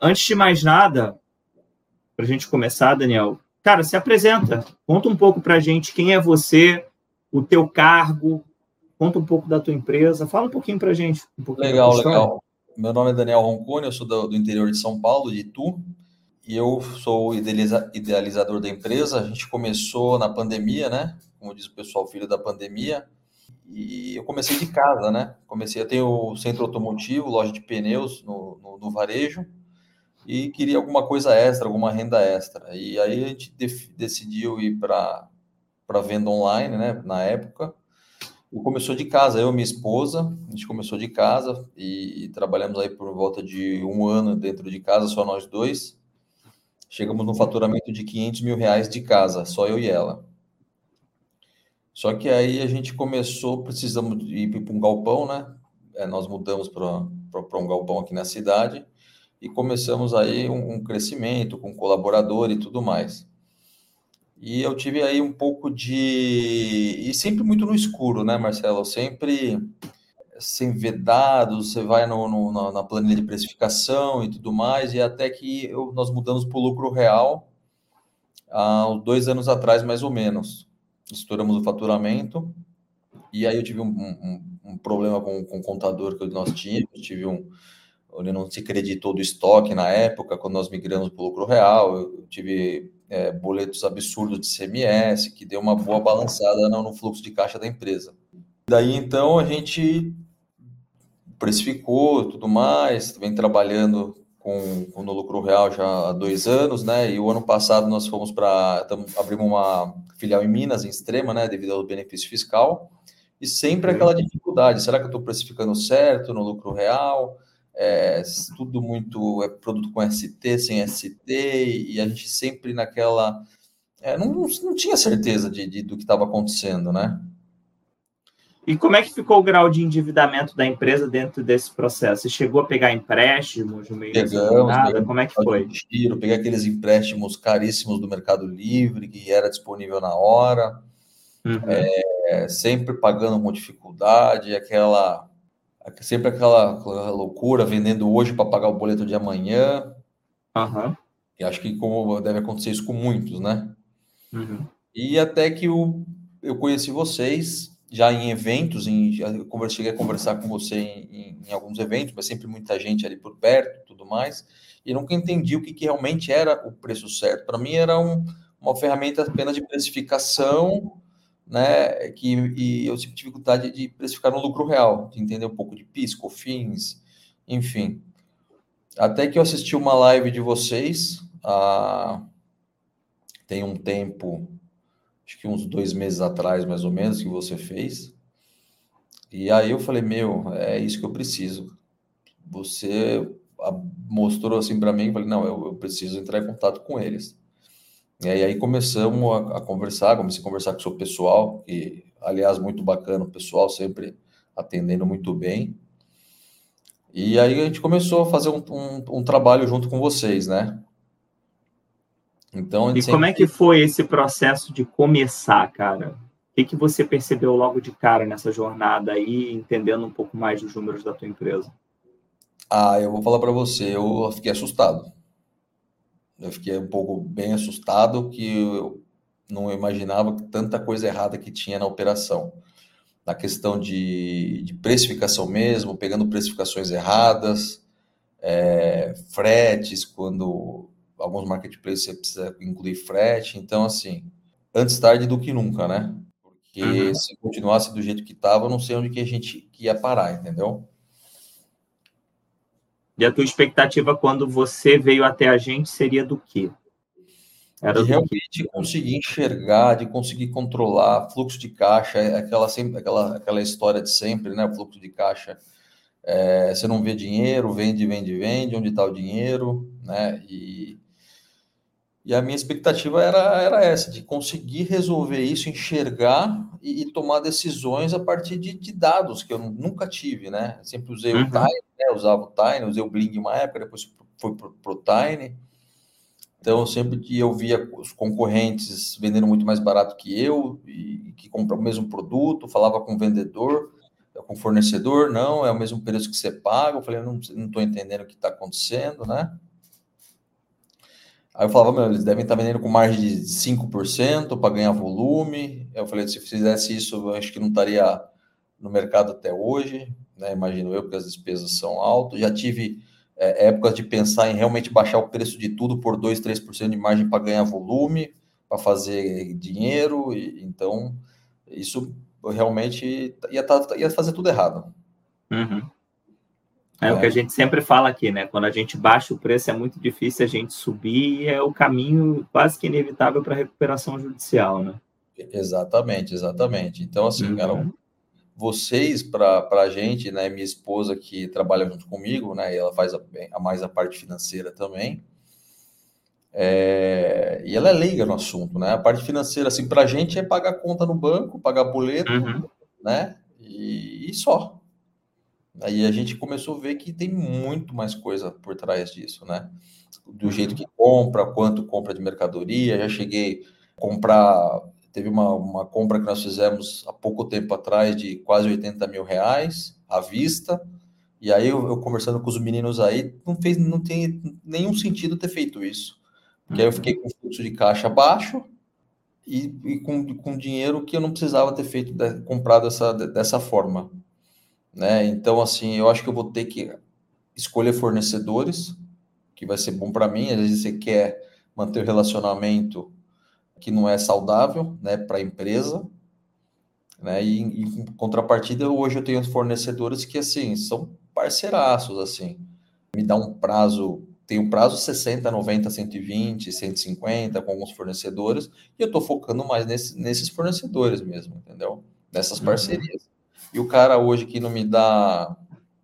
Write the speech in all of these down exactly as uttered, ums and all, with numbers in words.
antes de mais nada, para a gente começar, Daniel, cara, se apresenta. Conta um pouco para a gente quem é você, o teu cargo, conta um pouco da tua empresa. Fala um pouquinho para a gente, um pouquinho Legal, da tua história. legal. Meu nome é Daniel Roncone, eu sou do, do interior de São Paulo, de Itu, e eu sou o idealiza, idealizador da empresa. A gente começou na pandemia, né? Como diz o pessoal, filho da pandemia. E eu comecei de casa, né? Comecei, eu tenho o centro automotivo, loja de pneus no, no, no varejo, e queria alguma coisa extra, alguma renda extra. E aí a gente def, decidiu ir para para venda online, né? Na época. E começou de casa, eu e minha esposa, a gente começou de casa e, e trabalhamos aí por volta de um ano dentro de casa, só nós dois. Chegamos no faturamento de quinhentos mil reais de casa, só eu e ela. Só que aí a gente começou, precisamos ir para um galpão, né? É, nós mudamos para um galpão aqui na cidade e começamos aí um, um crescimento com colaborador e tudo mais. E eu tive aí um pouco de... E sempre muito no escuro, né, Marcelo? Sempre sem ver dados, você vai no, no, na planilha de precificação e tudo mais, e até que eu, nós mudamos para o lucro real há dois anos atrás, mais ou menos. Estouramos o faturamento, e aí eu tive um, um, um problema com, com o contador que nós tínhamos, tive um... Ele não se creditou do estoque na época, quando nós migramos para o lucro real, eu tive é, boletos absurdos de C M S, que deu uma boa balançada no, no fluxo de caixa da empresa. Daí, então, a gente precificou tudo mais, vem trabalhando com, com no lucro real já há dois anos, né? E o ano passado nós fomos para... abrimos uma filial em Minas, em Extrema, né? Devido ao benefício fiscal. E sempre Uhum. aquela dificuldade, será que eu estou precificando certo no lucro real? É, tudo muito, é produto com S T, sem S T, e a gente sempre naquela... É, não, não tinha certeza de, de, do que estava acontecendo, né? E como é que ficou o grau de endividamento da empresa dentro desse processo? Você chegou a pegar empréstimos no meio dessa Pegamos, jornada? pegamos Como é que foi? tiro, peguei aqueles empréstimos caríssimos do Mercado Livre, que era disponível na hora, Uhum. é, sempre pagando com dificuldade, aquela... Sempre aquela, aquela loucura, vendendo hoje para pagar o boleto de amanhã. Uhum. E acho que como deve acontecer isso com muitos, né? Uhum. E até que o, eu conheci vocês já em eventos, em, já cheguei a conversar com você em, em, em alguns eventos, mas sempre muita gente ali por perto e tudo mais, e nunca entendi o que, que realmente era o preço certo. Para mim era um, uma ferramenta apenas de precificação, né, que, e eu tive dificuldade de precificar no lucro real, de entender um pouco de P I S, COFINS, enfim. Até que eu assisti uma live de vocês, há, tem um tempo, acho que uns dois meses atrás, mais ou menos, que você fez, e aí eu falei, meu, é isso que eu preciso. Você mostrou assim para mim, eu falei, não, eu, eu preciso entrar em contato com eles. E aí, aí começamos a, a conversar, comecei a conversar com o seu pessoal, que, aliás, muito bacana, o pessoal sempre atendendo muito bem. E aí a gente começou a fazer um, um, um trabalho junto com vocês, né? Então, a gente E como sempre... é que foi esse processo de começar, cara? O que, que você percebeu logo de cara nessa jornada aí, entendendo um pouco mais dos números da tua empresa? Ah, eu vou falar para você, eu fiquei assustado. Eu fiquei um pouco bem assustado, que eu não imaginava tanta coisa errada que tinha na operação. Na questão de, de precificação mesmo, pegando precificações erradas, é, fretes, quando alguns marketplaces você precisa incluir frete. Então, assim, antes tarde do que nunca, né? Porque Uhum. se continuasse do jeito que estava, eu não sei onde que a gente que ia parar, entendeu? E a tua expectativa quando você veio até a gente seria do quê? De Era do quê? realmente conseguir enxergar, de conseguir controlar fluxo de caixa, é aquela, sempre, aquela, aquela história de sempre, né? O fluxo de caixa, é, você não vê dinheiro, vende, vende, vende, onde está o dinheiro, né? E, e a minha expectativa era, era essa, de conseguir resolver isso, enxergar e, e tomar decisões a partir de, de dados que eu nunca tive, né? Eu sempre usei o Uhum. Tiny, né? Usava o Tiny, usei o Bling uma época, depois fui para o Tiny. Então, sempre que eu via os concorrentes vendendo muito mais barato que eu, e que compram o mesmo produto, falava com o vendedor, com o fornecedor, não, é o mesmo preço que você paga. Eu falei, não estou entendendo o que está acontecendo, né? Aí eu falava, meu, eles devem estar vendendo com margem de cinco por cento para ganhar volume. Eu falei, se fizesse isso, eu acho que não estaria no mercado até hoje, né? Imagino eu, porque as despesas são altas. Já tive é, épocas de pensar em realmente baixar o preço de tudo por dois, três por cento de margem para ganhar volume, para fazer dinheiro. E, então, isso realmente ia, tá, ia fazer tudo errado. Uhum. É, é o que a né? gente sempre fala aqui, né? Quando a gente baixa o preço, é muito difícil a gente subir e é o caminho quase que inevitável para a recuperação judicial, né? Exatamente, exatamente. Então, assim, cara, Uhum. vocês, para a gente, né, minha esposa que trabalha junto comigo, né, e ela faz a, a mais a parte financeira também, é, e ela é leiga no assunto, né, a parte financeira, assim, para a gente é pagar conta no banco, pagar boleto, Uhum. né, e, e só. Aí a gente começou a ver que tem muito mais coisa por trás disso, né, do jeito que compra, quanto compra de mercadoria, já cheguei a comprar... Teve uma, uma compra que nós fizemos há pouco tempo atrás de quase oitenta mil reais à vista. E aí eu, eu conversando com os meninos aí, não fez, não tem nenhum sentido ter feito isso. Porque aí eu fiquei com fluxo de caixa baixo e, e com, com dinheiro que eu não precisava ter feito, de, comprado essa, dessa forma. Né? Então, assim, eu acho que eu vou ter que escolher fornecedores, que vai ser bom para mim. Às vezes você quer manter o relacionamento que não é saudável, né, para a empresa, né, e, e em contrapartida, hoje eu tenho fornecedores que, assim, são parceiraços, assim, me dá um prazo, tem um prazo sessenta, noventa, cento e vinte, cento e cinquenta com alguns fornecedores, e eu estou focando mais nesse, nesses fornecedores mesmo, entendeu? Nessas parcerias. Uhum. E o cara hoje que não me dá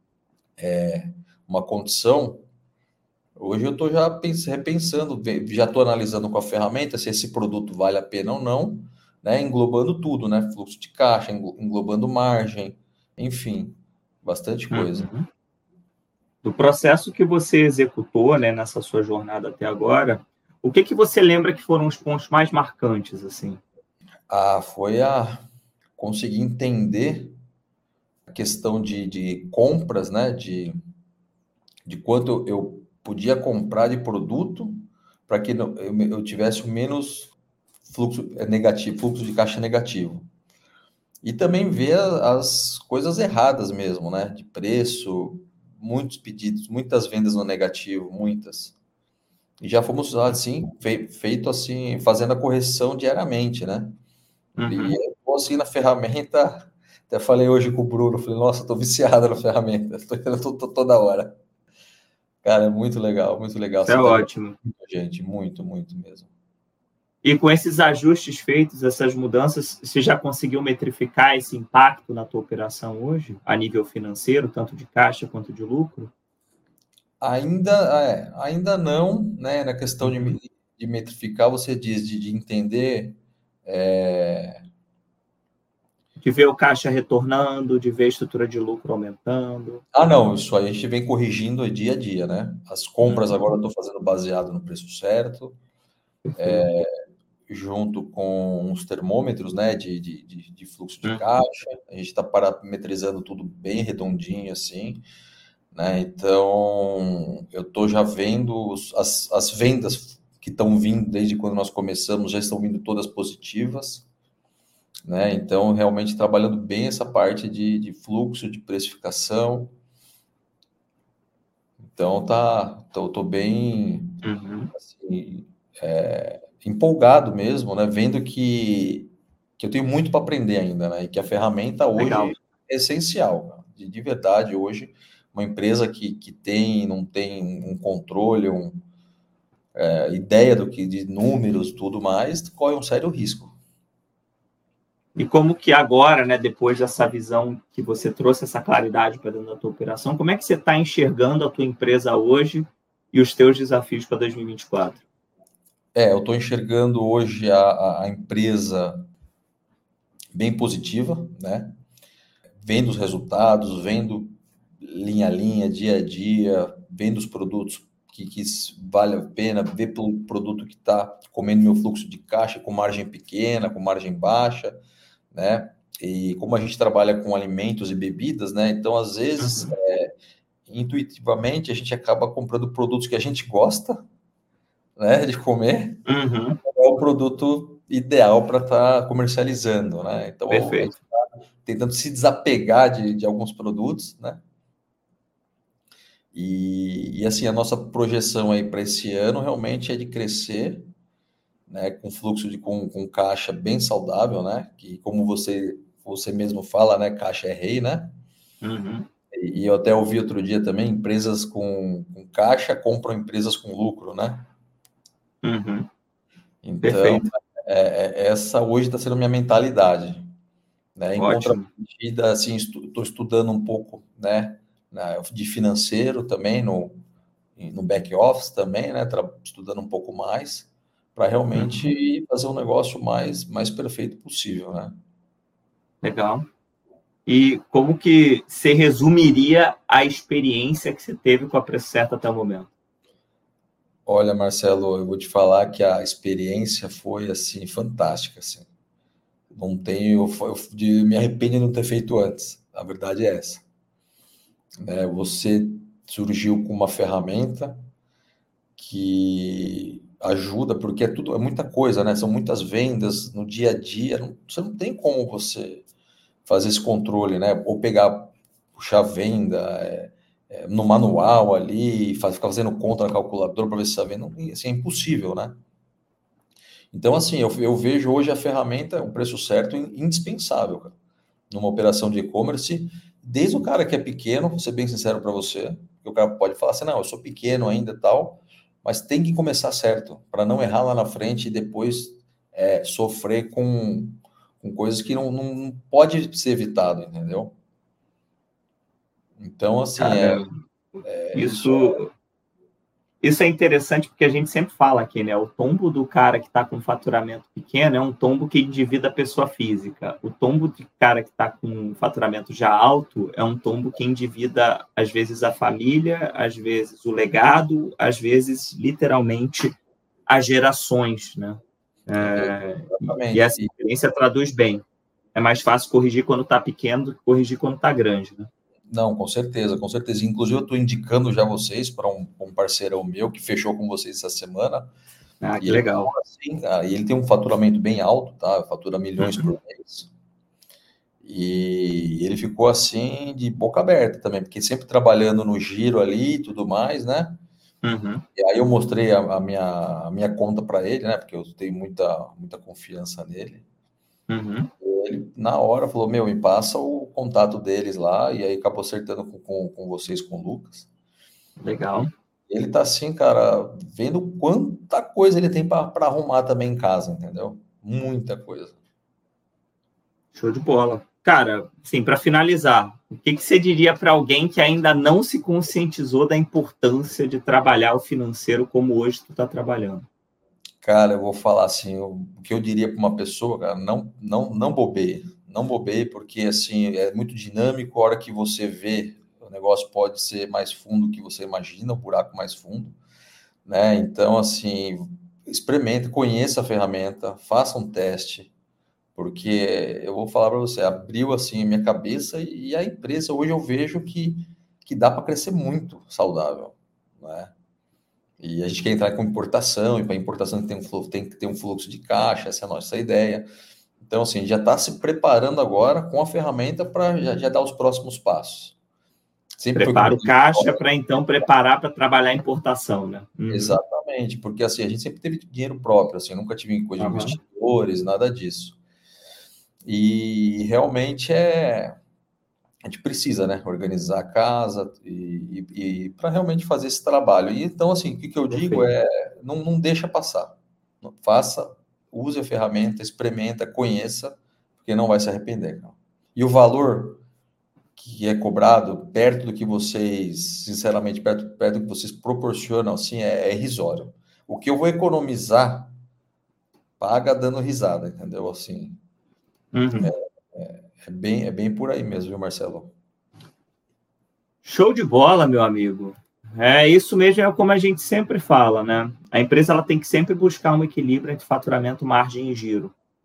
é, uma condição, hoje eu estou já repensando, já estou analisando com a ferramenta se esse produto vale a pena ou não, né? Englobando tudo, né? Fluxo de caixa, englobando margem, enfim, bastante coisa. Uhum. Do processo que você executou, né, nessa sua jornada até agora, o que que você lembra que foram os pontos mais marcantes, assim? Ah, foi a conseguir entender a questão de, de compras, né? De, de quanto eu podia comprar de produto para que eu, eu tivesse o menos fluxo negativo, fluxo de caixa negativo. E também ver as coisas erradas mesmo, né? De preço, muitos pedidos, muitas vendas no negativo, muitas. E já fomos assim, feito assim, fazendo a correção diariamente, né? Uhum. E eu, assim, na ferramenta, até falei hoje com o Bruno, falei, nossa, tô viciado na ferramenta, tô, tô toda hora. Cara, é muito legal, muito legal. Isso é Você tá ótimo. muito, gente, muito, muito mesmo. E com esses ajustes feitos, essas mudanças, você já conseguiu metrificar esse impacto na tua operação hoje, a nível financeiro, tanto de caixa quanto de lucro? Ainda, é, ainda não, né? Na questão Uhum. de, de metrificar, você diz, de, de entender. É... De ver o caixa retornando, de ver a estrutura de lucro aumentando. Ah, não, isso aí a gente vem corrigindo dia a dia, né? As compras Uhum. agora eu estou fazendo baseado no preço certo. Perfeito. Junto com os termômetros, né, de, de, de fluxo de Uhum. caixa, a gente está parametrizando tudo bem redondinho, assim, né, então eu estou já vendo as, as vendas que estão vindo desde quando nós começamos, já estão vindo todas positivas, né, então realmente trabalhando bem essa parte de, de fluxo, de precificação, então tá, tô, tô bem, Uhum. assim, é, empolgado mesmo, né? Vendo que, que eu tenho muito para aprender ainda, né? E que a ferramenta Legal. hoje é essencial. De, de verdade, hoje, uma empresa que, que tem, não tem um controle, um, é, ideia do que de números, tudo mais, corre um sério risco. E como que agora, né, depois dessa visão que você trouxe, essa claridade para dentro da tua operação, como é que você está enxergando a tua empresa hoje e os teus desafios para dois mil e vinte e quatro? É, eu estou enxergando hoje a, a empresa bem positiva, né? Vendo os resultados, vendo linha a linha, dia a dia, vendo os produtos que, que vale a pena, ver pelo produto que está comendo meu fluxo de caixa com margem pequena, com margem baixa, né? E como a gente trabalha com alimentos e bebidas, né? Então, às vezes, uhum. é, intuitivamente, a gente acaba comprando produtos que a gente gosta, né, de comer, Uhum. é o produto ideal para estar tá comercializando, né? Então, Perfeito. a gente está tentando se desapegar de, de alguns produtos, né? E, e assim, a nossa projeção aí para esse ano realmente é de crescer, né, com fluxo de com, com caixa bem saudável, né? Que como você você mesmo fala, né, caixa é rei, né? Uhum. E, e eu até ouvi outro dia também, empresas com, com caixa compram empresas com lucro, né? Uhum. Então, Perfeito. é, é, essa hoje está sendo a minha mentalidade, né? Em Ótimo. contrapartida, assim, estou estu, estudando um pouco, né, de financeiro também, no, no back office também, né, estudando um pouco mais, para realmente Uhum. fazer um negócio mais, mais perfeito possível, né? Legal. E como que você resumiria a experiência que você teve com a Preço Certo até o momento? Olha, Marcelo, eu vou te falar que a experiência foi, assim, fantástica, assim. Não tenho, eu, eu me arrependo de não ter feito antes. A verdade é essa. Né? Você surgiu com uma ferramenta que ajuda, porque é tudo, é muita coisa, né? São muitas vendas no dia a dia. Não, você não tem como você fazer esse controle, né? Ou pegar, puxar venda é, é, no manual ali, faz, ficar fazendo conta na calculadora para ver se está vendo. Assim, é impossível, né? Então, assim, eu, eu vejo hoje a ferramenta, o preço certo, indispensável, cara, numa operação de e-commerce, desde o cara que é pequeno, vou ser bem sincero para você, que o cara pode falar assim, não, eu sou pequeno ainda e tal, mas tem que começar certo, para não errar lá na frente e depois é, sofrer com, com coisas que não, não, não pode ser evitado, entendeu? Então, assim, é, Cara, é isso. isso, isso é interessante porque a gente sempre fala aqui, né? O tombo do cara que está com faturamento pequeno é um tombo que endivida a pessoa física. O tombo do cara que está com faturamento já alto é um tombo que endivida, às vezes, a família, às vezes o legado, às vezes, literalmente, as gerações, né? É, e Exatamente. essa experiência traduz bem. É mais fácil corrigir quando está pequeno do que corrigir quando está grande, né? Não, com certeza, com certeza. Inclusive, eu estou indicando já vocês para um, um parceirão meu que fechou com vocês essa semana. Ah, E que ele legal. ficou assim, ah, e ele tem um faturamento bem alto, tá? Fatura milhões Uhum. por mês. E ele ficou assim de boca aberta também, porque sempre trabalhando no giro ali e tudo mais, né? Uhum. E aí eu mostrei a, a minha, a minha conta para ele, né? Porque eu tenho muita, muita confiança nele. Uhum. Ele, na hora, falou: Meu, me passa o contato deles lá. E aí acabou acertando com, com, com vocês, com o Lucas. E Legal. ele tá assim, cara, vendo quanta coisa ele tem para arrumar também em casa, entendeu? Muita coisa. Show de bola. Cara, sim, para finalizar, o que, que você diria para alguém que ainda não se conscientizou da importância de trabalhar o financeiro como hoje tu está trabalhando? Cara, eu vou falar assim, o que eu diria para uma pessoa, cara, não, não, não bobeie, não bobeie, porque assim é muito dinâmico. A hora que você vê, o negócio pode ser mais fundo do que você imagina, um buraco mais fundo, né? Então, assim, experimente, conheça a ferramenta, faça um teste, porque eu vou falar para você, abriu assim a minha cabeça e a empresa hoje eu vejo que, que dá para crescer muito saudável, né? E a gente quer entrar com importação, e para importação tem, um, tem que ter um fluxo de caixa, essa é a nossa ideia. Então, assim, já está se preparando agora com a ferramenta para já, já dar os próximos passos. Sempre foi Prepara o comigo. caixa para então preparar para trabalhar a importação, né? Uhum. Exatamente, porque assim, a gente sempre teve dinheiro próprio, assim, nunca tive coisa de Uhum. investidores, nada disso. E realmente é. A gente precisa, né, organizar a casa e, e, e para realmente fazer esse trabalho. E então, assim, o que, que eu digo Perfeito. é, não, não deixa passar. Faça, use a ferramenta, experimenta, conheça, porque não vai se arrepender. Não. E o valor que é cobrado, perto do que vocês, sinceramente, perto, perto do que vocês proporcionam, assim, é, é irrisório. O que eu vou economizar, paga dando risada, entendeu? Assim, Uhum. é bem, é bem por aí mesmo, viu, Marcelo? Show de bola, meu amigo. É isso mesmo, é como a gente sempre fala, né? A empresa ela tem que sempre buscar um equilíbrio entre faturamento, margem e giro.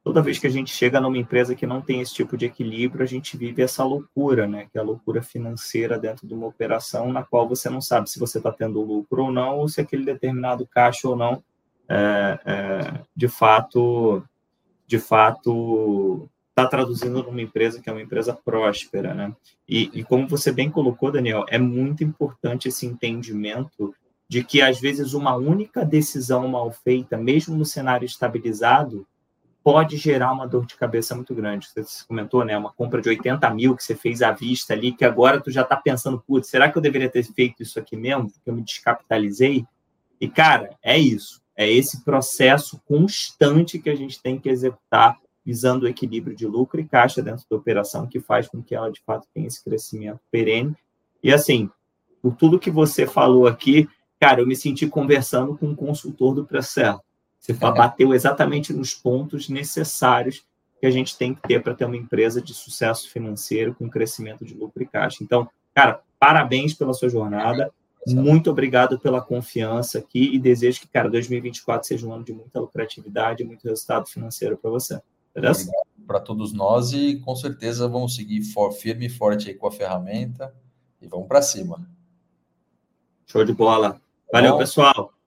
toda vez que a gente chega numa empresa que não tem esse tipo de equilíbrio, a gente vive essa loucura, né? Que é a loucura financeira dentro de uma operação na qual você não sabe se você está tendo lucro ou não, ou se aquele determinado caixa ou não, é, é, de fato, de fato, está traduzindo numa empresa que é uma empresa próspera, né? E, e como você bem colocou, Daniel, é muito importante esse entendimento de que, às vezes, uma única decisão mal feita, mesmo no cenário estabilizado, pode gerar uma dor de cabeça muito grande. Você comentou, né? Uma compra de oitenta mil que você fez à vista ali, que agora tu já está pensando, putz, será que eu deveria ter feito isso aqui mesmo? Porque eu me descapitalizei? E, cara, é isso. É esse processo constante que a gente tem que executar, visando o equilíbrio de lucro e caixa dentro da operação, que faz com que ela, de fato, tenha esse crescimento perene. E, assim, por tudo que você falou aqui, cara, eu me senti conversando com um consultor do processo. Você bateu exatamente nos pontos necessários que a gente tem que ter para ter uma empresa de sucesso financeiro com crescimento de lucro e caixa. Então, cara, parabéns pela sua jornada. Muito obrigado pela confiança aqui e desejo que, cara, dois mil e vinte e quatro seja um ano de muita lucratividade e muito resultado financeiro para você. Beleza? Obrigado para todos nós e, com certeza, vamos seguir for, firme e forte aí com a ferramenta e vamos para cima. Show de bola. Valeu, pessoal.